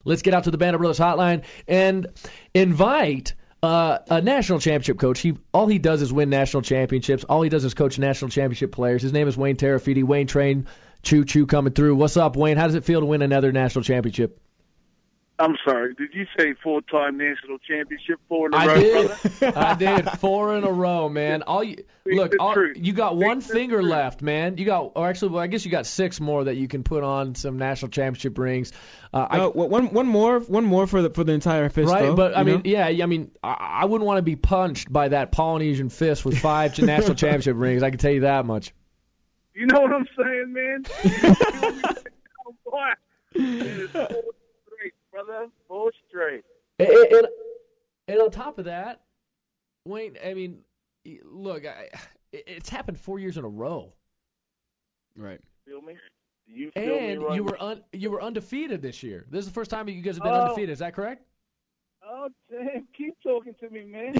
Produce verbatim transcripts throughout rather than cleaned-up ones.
let's get out to the Band of Brothers hotline and invite uh, a national championship coach. He all he does is win national championships. All he does is coach national championship players. His name is Wayne Terafiti. Wayne Train, Choo Choo coming through. What's up, Wayne? How does it feel to win another national championship? I'm sorry. Did you say four-time national championship, four in a I row, did. brother? I did four in a row, man. All you look, all, you got one finger left, man. You got, or actually, well, I guess you got six more that you can put on some national championship rings. Uh, I, uh, one, one more, one more for the for the entire fist, right? Though, but I mean, know? yeah, I mean, I, I wouldn't want to be punched by that Polynesian fist with five national championship rings. I can tell you that much. You know what I'm saying, man? Oh, boy. It is four straight, brother. Four straight. And, and, and on top of that, Wayne, I mean, look, I, it's happened four years in a row. Right. Feel me? Do you feel And me right you were now? un, you were undefeated this year. This is the first time you guys have been Oh. undefeated. Is that correct? Oh, damn. Keep talking to me, man.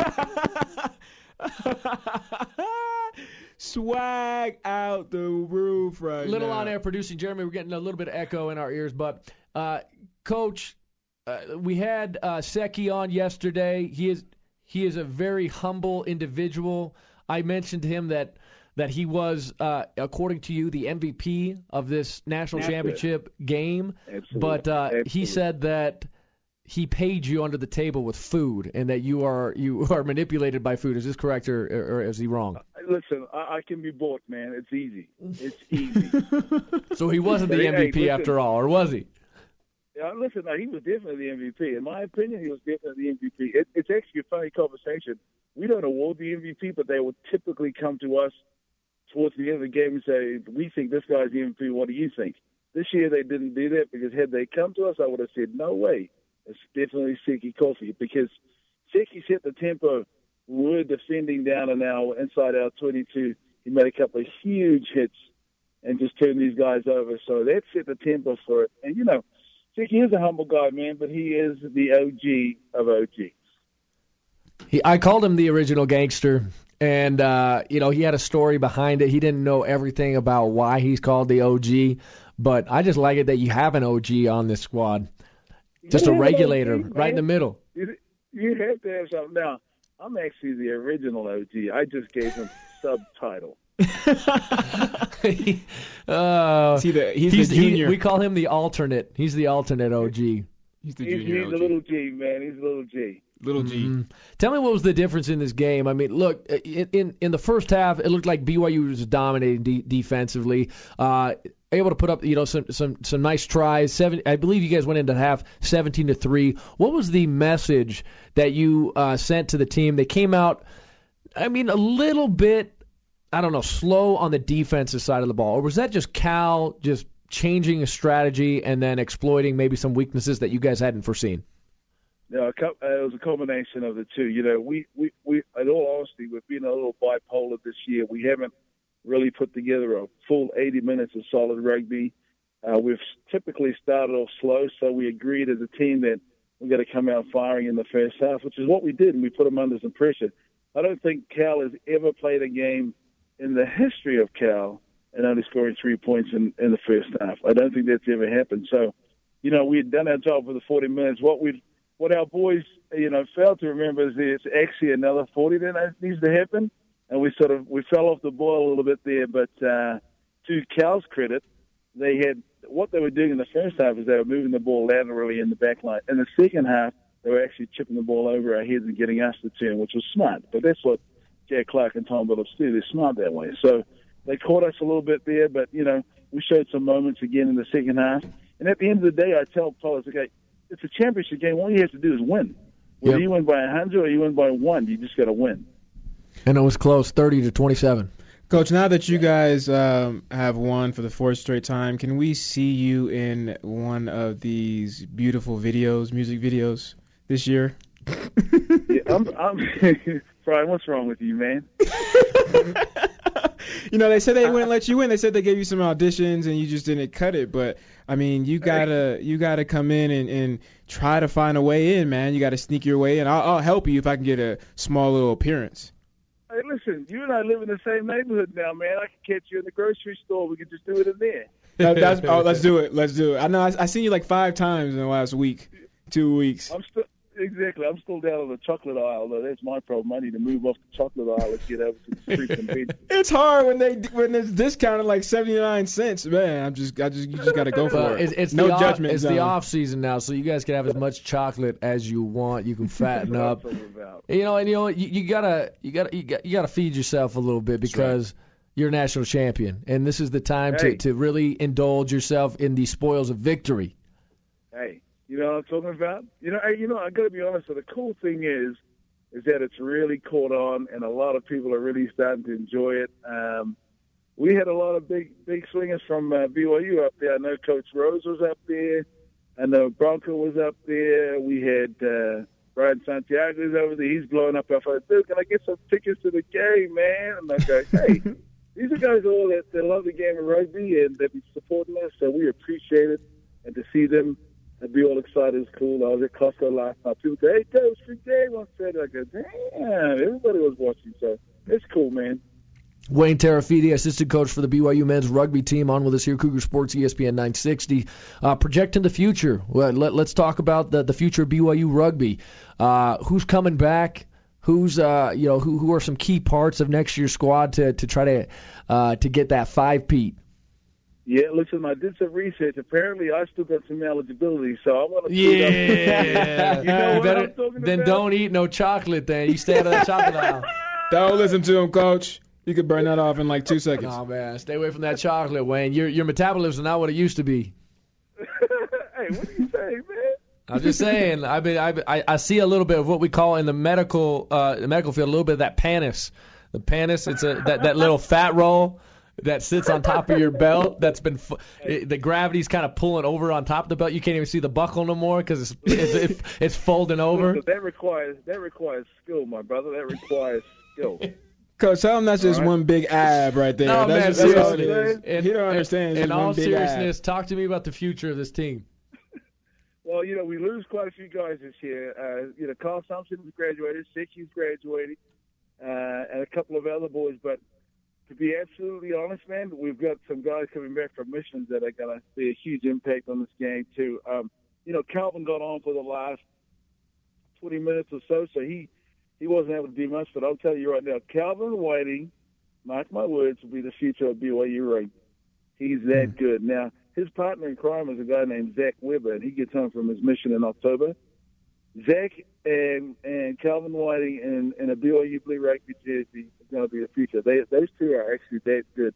Swag out the roof right Little now. on air producing, Jeremy. We're getting a little bit of echo in our ears, but uh, Coach, uh, we had uh, Seki on yesterday. He is he is a very humble individual. I mentioned to him that that he was, uh, according to you, the M V P of this national That's championship game. Absolutely. But uh, Absolutely. he said that he paid you under the table with food, and that you are you are manipulated by food. Is this correct, or, or, or is he wrong? Listen, I, I can be bought, man. It's easy. It's easy. So he wasn't the Hey, M V P listen. after all, or was he? Yeah, listen, no, he was definitely the M V P. In my opinion, he was definitely the M V P. It, it's actually a funny conversation. We don't award the M V P, but they will typically come to us towards the end of the game and say, we think this guy's the M V P. What do you think? This year they didn't do that because had they come to us, I would have said, no way. It's definitely Seki Coffee because Seki's hit the tempo. We're defending down in our inside our twenty-two. He made a couple of huge hits and just turned these guys over. So that set the tempo for it. And, you know, Seki is a humble guy, man, but he is the O G of O Gs. He, I called him the original gangster, and uh, you know he had a story behind it. He didn't know everything about why he's called the O G, but I just like it that you have an O G on this squad, just a You have an regulator O G, right in the man. mill. You, you have to have something. Now, I'm actually the original O G. I just gave him subtitle. uh, He's the, he's he's the he- junior. we call him the alternate. He's the alternate O G. he's the He's, junior. he's a O G. little G, man. He's a little G. Little G. Mhm. Tell me what was the difference in this game. I mean, look, in in, in the first half, it looked like B Y U was dominating de- defensively, uh, able to put up you know some some some nice tries. Seven, I believe you guys went into half seventeen to three. What was the message that you uh, sent to the team? They came out, I mean, a little bit, I don't know, slow on the defensive side of the ball, or was that just Cal just changing a strategy and then exploiting maybe some weaknesses that you guys hadn't foreseen? No, a co- uh, it was a combination of the two. You know, we, we, we, in all honesty, we've been a little bipolar this year. We haven't really put together a full eighty minutes of solid rugby. Uh, we've typically started off slow, so we agreed as a team that we've got to come out firing in the first half, which is what we did, and we put them under some pressure. I don't think Cal has ever played a game in the history of Cal and only scoring three points in, in the first half. I don't think that's ever happened. So, you know, we had done our job for the forty minutes. What we What our boys, you know, failed to remember is there's actually another forty that needs to happen, and we sort of we fell off the boil a little bit there. But uh, to Cal's credit, they had what they were doing in the first half is they were moving the ball laterally in the back line. In the second half, they were actually chipping the ball over our heads and getting us to turn, which was smart. But that's what Jack Clark and Tom Billups do. They're smart that way. So they caught us a little bit there, but you know, we showed some moments again in the second half. And at the end of the day, I tell fellas, okay, it's a championship game. All you have to do is win. Whether Yep. you win by one hundred or you win by one, you just got to win. And it was close, thirty to twenty-seven. Coach, now that you guys um, have won for the fourth straight time, can we see you in one of these beautiful videos, music videos, this year? Yeah, I'm, I'm Brian, what's wrong with you, man? You know, they said they wouldn't let you in. They said they gave you some auditions and you just didn't cut it. But I mean, you gotta you gotta come in and, and try to find a way in, man. You gotta sneak your way in. I'll, I'll help you if I can get a small little appearance. Hey, listen, you and I live in the same neighborhood now, man. I can catch you in the grocery store. We can just do it in there. that, that's, oh, let's do it. Let's do it. I know I, I seen you like five times in the last week, two weeks. I'm still exactly. I'm still down on the chocolate aisle, though. That's my problem. I need to move off the chocolate aisle and get over to the streets and beach. It's hard when they when it's discounted like seventy-nine cents. Man, I'm just I just you just got to go for Uh, it. it's it's no the off, judgment It's zone. the off season now, so you guys can have as much chocolate as you want. You can fatten up. That's what I'm about. You know, and you know you, you gotta you gotta you gotta, you gotta feed yourself a little bit because you're a national champion, and this is the time Hey. to, to really indulge yourself in the spoils of victory. Hey, you know what I'm talking about? You know, hey, you know, I got to be honest. So the cool thing is, is that it's really caught on, and a lot of people are really starting to enjoy it. Um, we had a lot of big, big swingers from uh, B Y U up there. I know Coach Rose was up there. I know Bronco was up there. We had uh, Brian Santiago's over there. He's blowing up our phone. Dude, can I get some tickets to the game, man? And I go, hey, these are guys all that, that love the game of rugby and that be supporting us, so we appreciate it. And to see them and be all excited is cool. I was at Costco last night. People say, hey, Coach, free game on Saturday. I go, damn, everybody was watching, so it's cool, man. Wayne Terafiti, assistant coach for the B Y U men's rugby team, on with us here, Cougar Sports, E S P N nine sixty. Uh, projecting the future. Well, let, let's talk about the, the future of B Y U rugby. Uh, who's coming back? Who's uh, you know, who who are some key parts of next year's squad to to try to uh, to get that five-peat? Yeah, listen, I did some research. Apparently, I still got some eligibility, so I want to. Yeah. You know what Better, I'm talking then about? don't eat no chocolate. Then you stay out of that chocolate aisle. Don't listen to him, Coach. You could burn that off in like two seconds. Oh man, stay away from that chocolate, Wayne. Your your metabolism is not what it used to be. Hey, what are you saying, man? I'm just saying. I mean, I, I I see a little bit of what we call in the medical uh the medical field a little bit of that panis. The panis, it's a that, that little fat roll that sits on top of your belt. That's been fu- it, the gravity's kind of pulling over on top of the belt. You can't even see the buckle no more because it's, it's it's it's folding over. Listen, that requires that requires skill, my brother. That requires skill. Coach, tell him that's just All right. one big ab right there. No, that's man, just all it seriously. is. And- he don't understand. It's In just all one big seriousness, talk to me about the future of this team. Well, you know, we lose quite a few guys this year. Uh, you know, Carl Thompson's graduated, Secchi's graduating, uh, and a couple of other boys. But to be absolutely honest, man, we've got some guys coming back from missions that are going to be a huge impact on this game, too. Um, you know, Calvin got on for the last twenty minutes or so, so he, he wasn't able to do much. But I'll tell you right now, Calvin Whiting, mark my words, will be the future of B Y U rugby. He's that good. Now, his partner in crime is a guy named Zach Weber, and he gets home from his mission in October. Zach and and Calvin Whiting in, in a B Y U blue rugby jersey is going to be the future. They, those two are actually that good.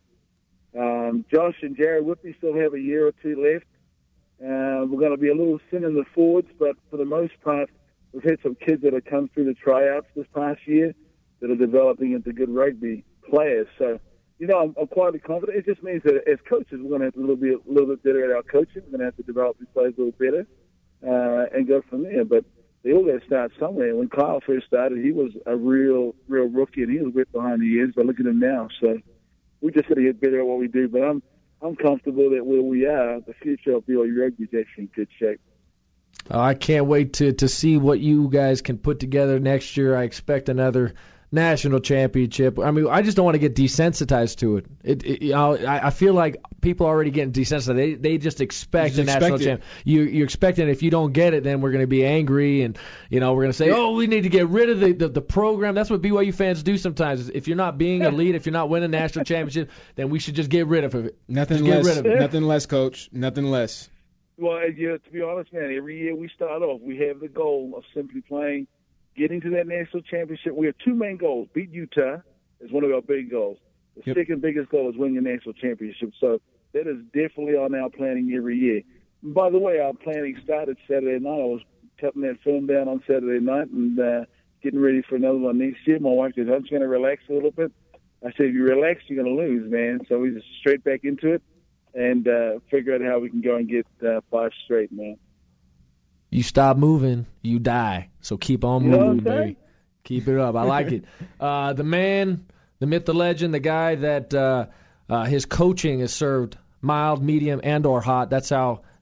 Um, Josh and Jared Whitney still have a year or two left. Uh, we're going to be a little thin in the forwards, but for the most part, we've had some kids that have come through the tryouts this past year that are developing into good rugby players. So, you know, I'm, I'm quite confident. It just means that as coaches, we're going to have to a little bit, a little bit better at our coaching. We're going to have to develop these players a little better uh, and go from there. But they all got to start somewhere. When Kyle first started, he was a real, real rookie, and he was wet behind the ears. But look at him now. So we just got to get better at what we do. But I'm, I'm comfortable that where we are, the future of B Y U rugby is actually in good shape. Oh, I can't wait to to see what you guys can put together next year. I expect another national championship. I mean, I just don't want to get desensitized to it. It, it you know, I, I feel like people are already getting desensitized. They they just expect You a just national expect champ. You you expect it. If you don't get it, then we're going to be angry, and you know we're going to say, oh, we need to get rid of the, the the program. That's what B Y U fans do sometimes. If you're not being elite, if you're not winning national championship, then we should just get rid of it. Nothing Just get less. rid of it. Nothing less, Coach. Nothing less. Well, you know, to be honest, man, every year we start off, we have the goal of simply playing, getting to that national championship. We have two main goals. Beat Utah is one of our big goals. The Yep. second biggest goal is win your national championship. So that is definitely on our planning every year. And by the way, our planning started Saturday night. I was cutting that film down on Saturday night and uh, getting ready for another one next year. My wife said, I'm just going to relax a little bit. I said, if you relax, you're going to lose, man. So we just straight back into it and uh, figure out how we can go and get uh, five straight, man. You stop moving, you die. So keep on You know what moving, I'm saying? baby. Keep it up. I like it. Uh, the man, the myth, the legend, the guy that uh, uh, his coaching has served mild, medium, and or hot. That's how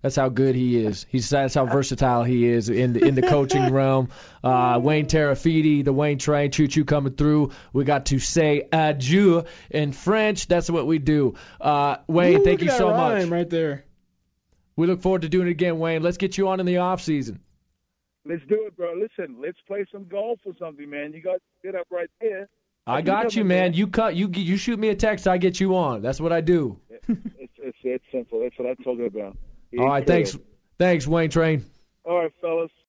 That's how good he is. He's that's how versatile he is in the, in the coaching realm. Uh, Wayne Terafiti, the Wayne Train, choo choo coming through. We got to say adieu in French. That's what we do. Uh, Wayne, Ooh, thank look you at so that much. rhyme right there. We look forward to doing it again, Wayne. Let's get you on in the off season. Let's do it, bro. Listen, let's play some golf or something, man. You got to get up right there. I got you, man. You cut. You you shoot me a text. I get you on. That's what I do. It's it's it's simple. That's what I'm talking about. All right, thanks, thanks, Wayne Train. All right, fellas.